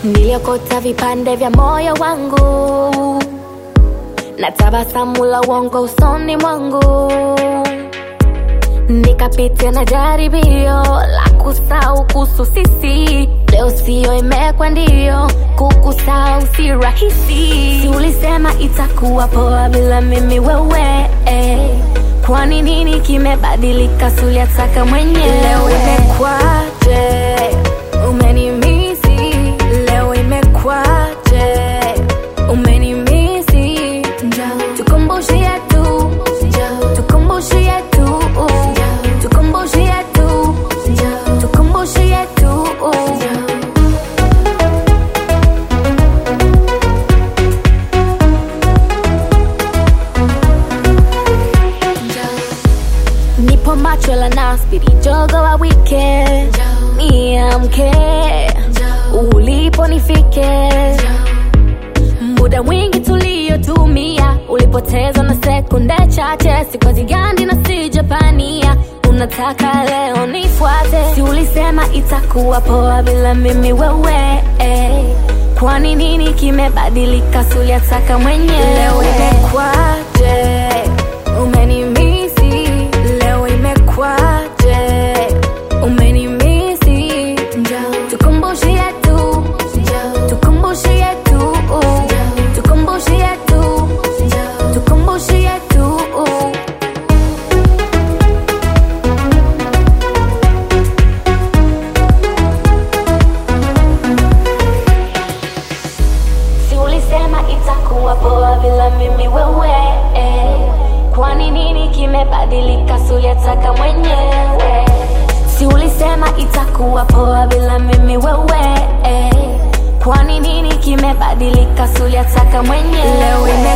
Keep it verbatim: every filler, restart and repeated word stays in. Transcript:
Niliokota vipande vya moyo wangu, na tabasamu la uongo usoni mwangu. Nikapita na jaribio la kusahau kuhusu sisi. Leo sio imekwa ndio, kukusahau si rahisi. Si ulisema itakuwa poa bila mimi wewe, eh. Kwani nini kimebadilika? Si ulitaka mwenyewe. Leo imekwaje? Umenimisi. Leo imekwaje? Umenimisi. Tukumbushe yetu, tukumbushe yetu, tukumbushe yetu, tukumbushe yetu. Nipo macho la naspiri jogo wa weekend. Niamke ulipo nifike. Muda mwingi tuliotumia ulipoteza na sekunde chache. Sikozi gandi na si Japania, unataka leo nifuate. Si ulisema itakuwa poa bila mimi wewe, eh. Kwani nini kimebadilika? Si ulitaka mwenyewe. Leo imekwaje? Umenimisi. Leo imekwaje? Umenimisi. Tukumbushe yetu, tukumbushe yetu, tukumbushe yetu, tukumbushe yetu. Si ulisema itakuwa poa bila mimi wewe, eh. Kwani nini kimebadilika? Si ulitaka mwenyewe. Si ulisema itakuwa poa bila mimi wewe, eh. Kwani nini kimebadilika? Si ulitaka mwenyewe. Leo ime